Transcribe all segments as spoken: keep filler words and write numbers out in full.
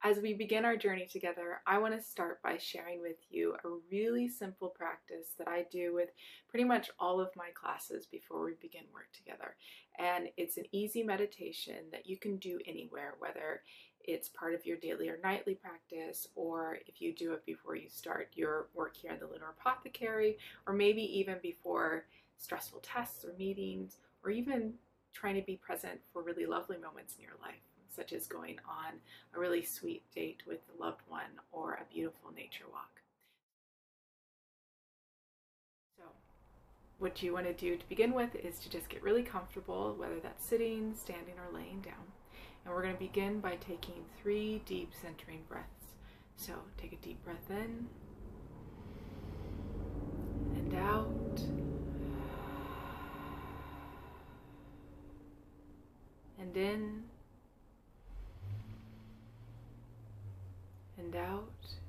As we begin our journey together, I want to start by sharing with you a really simple practice that I do with pretty much all of my classes before we begin work together. And it's an easy meditation that you can do anywhere, whether it's part of your daily or nightly practice, or if you do it before you start your work here in the Lunar Apothecary, or maybe even before stressful tests or meetings, or even trying to be present for really lovely moments in your life, such as going on a really sweet date with a loved one or a beautiful nature walk. So what you want to do to begin with is to just get really comfortable, whether that's sitting, standing, or laying down. And we're going to begin by taking three deep centering breaths. So take a deep breath in and out, and in and out.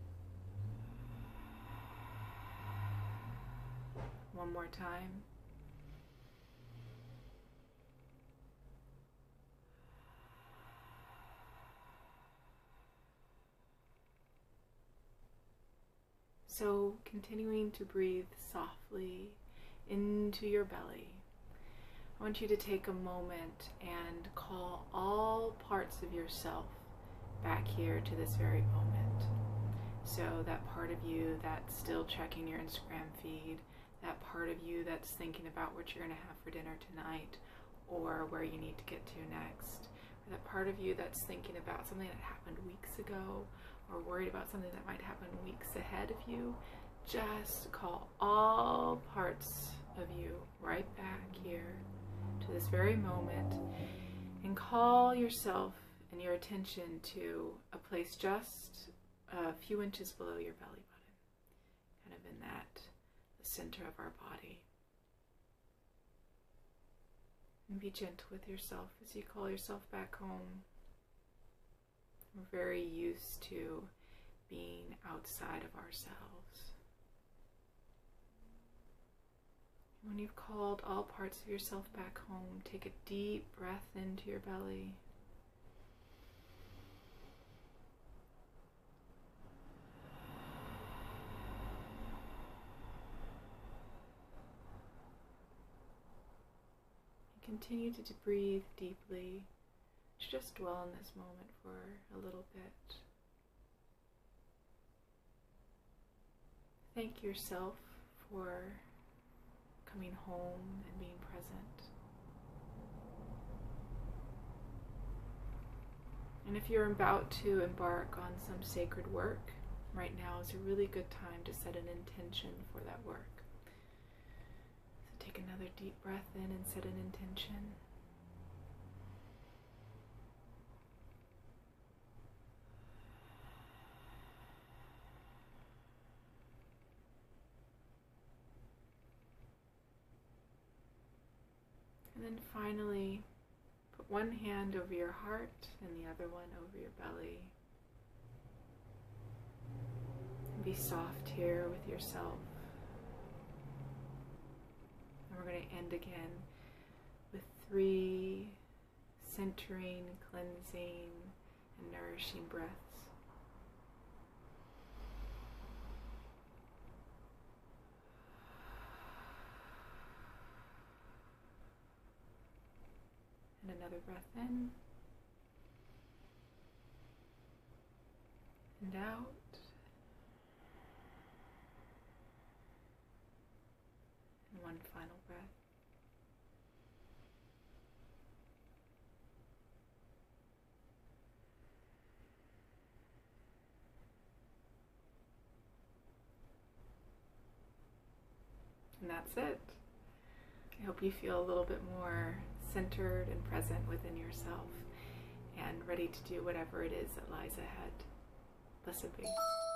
One more time. So continuing to breathe softly into your belly, I want you to take a moment and call all parts of yourself back here to this very moment. So that part of you that's still checking your Instagram feed, that part of you that's thinking about what you're going to have for dinner tonight or where you need to get to next, or that part of you that's thinking about something that happened weeks ago or worried about something that might happen weeks ahead of you. Just call all parts of you right back here to this very moment and call yourself and your attention to a place just a few inches below your belly button, kind of in that, the center of our body. And be gentle with yourself as you call yourself back home. We're very used to being outside of ourselves. When you've called all parts of yourself back home, take a deep breath into your belly. Continue to breathe deeply. Just dwell in this moment for a little bit. Thank yourself for coming home and being present. And if you're about to embark on some sacred work, right now is a really good time to set an intention for that work. Take another deep breath in and set an intention. And then finally, put one hand over your heart and the other one over your belly. And be soft here with yourself. We're going to end again with three centering, cleansing, and nourishing breaths. And another breath in and out. One final breath. And that's it. I hope you feel a little bit more centered and present within yourself and ready to do whatever it is that lies ahead. Blessed be.